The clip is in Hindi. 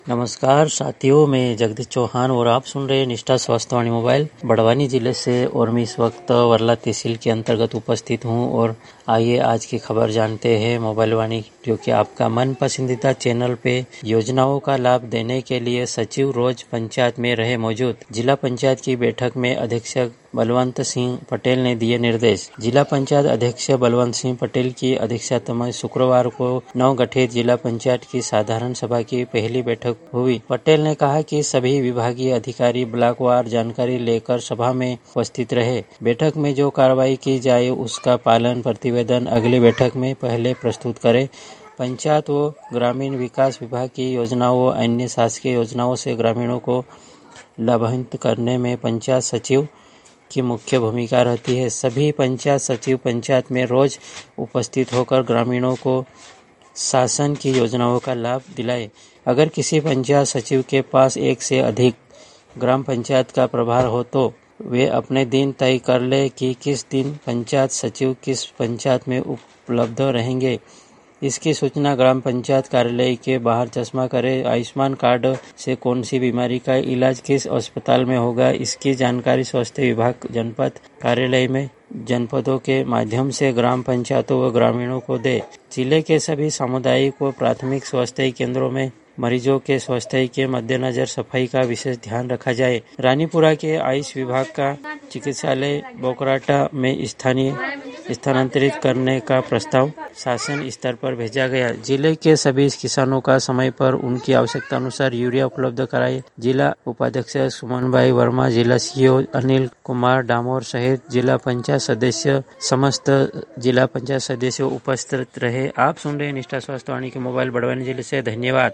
नमस्कार साथियों, मैं जगदीश चौहान और आप सुन रहे हैं निष्ठा स्वास्थ्यवाणी मोबाइल। बड़वानी जिले से और मैं इस वक्त वर्ला तहसील के अंतर्गत उपस्थित हूं और आइए आज की खबर जानते हैं। मोबाइल वाणी जो कि आपका मन पसंदीदा चैनल पे योजनाओं का लाभ देने के लिए सचिव रोज पंचायत में रहे मौजूद। जिला पंचायत की बैठक में अध्यक्ष बलवंत सिंह पटेल ने दिए निर्देश। जिला पंचायत अध्यक्ष बलवंत सिंह पटेल की अध्यक्षता में शुक्रवार को नवगठित जिला पंचायत की साधारण सभा की पहली बैठक हुई। पटेल ने कहा कि सभी विभागीय अधिकारी ब्लॉकवार जानकारी लेकर सभा में उपस्थित रहे। बैठक में जो कार्रवाई की जाए उसका पालन प्रतिवेदन अगली बैठक में पहले प्रस्तुत करें। पंचायत व ग्रामीण विकास विभाग की योजनाओं व अन्य शासकीय योजनाओं से ग्रामीणों को लाभान्वित करने में पंचायत सचिव की मुख्य भूमिका रहती है। सभी पंचायत सचिव पंचायत में रोज उपस्थित होकर ग्रामीणों को शासन की योजनाओं का लाभ दिलाए। अगर किसी पंचायत सचिव के पास एक से अधिक ग्राम पंचायत का प्रभार हो तो वे अपने दिन तय कर ले कि किस दिन पंचायत सचिव किस पंचायत में उपलब्ध रहेंगे। इसकी सूचना ग्राम पंचायत कार्यालय के बाहर चश्मा करे। आयुष्मान कार्ड से कौन सी बीमारी का इलाज किस अस्पताल में होगा, इसकी जानकारी स्वास्थ्य विभाग जनपद कार्यालय में जनपदों के माध्यम से ग्राम पंचायतों व ग्रामीणों को दे। जिले के सभी सामुदायिक व प्राथमिक स्वास्थ्य केंद्रों में मरीजों के स्वास्थ्य के मद्देनजर सफाई का विशेष ध्यान रखा जाए। रानीपुरा के आयुष विभाग का चिकित्सालय बोकराटा में स्थानांतरित करने का प्रस्ताव शासन स्तर पर भेजा गया। जिले के सभी किसानों का समय पर उनकी आवश्यकता अनुसार यूरिया उपलब्ध कराए। जिला उपाध्यक्ष सुमन भाई वर्मा, जिला सीईओ अनिल कुमार डामोर सहित जिला पंचायत सदस्य समस्त जिला पंचायत सदस्य उपस्थित रहे। आप सुन रहे निष्ठा स्वास्थ्यवाणी के मोबाइल बड़वानी जिले से। धन्यवाद।